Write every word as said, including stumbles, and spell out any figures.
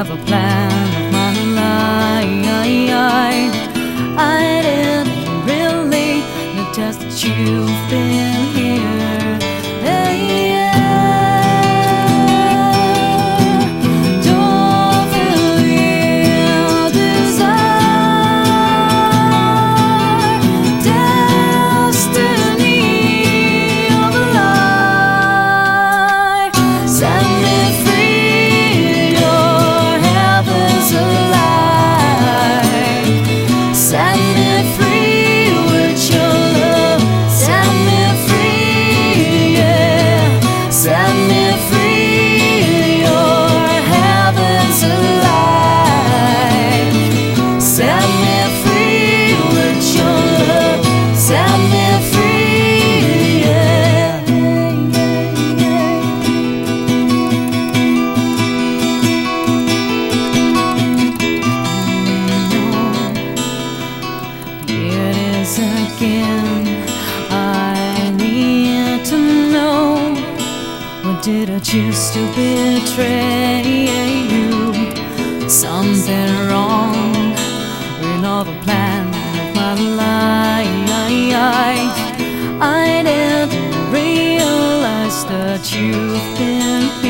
another plan of my life. I didn't really notice that you've been here. Hey, yeah. Don't feel desire, destiny of a life. Set me free, your heaven's alive. Set me free with your love. Set me free, yeah. Set me free, your heaven's alive. Set me free with your love. Set me free, yeah. Here it is again. I need to know, what did I choose to betray you? Something wrong with another plan of my life. I didn't realize that you've been here.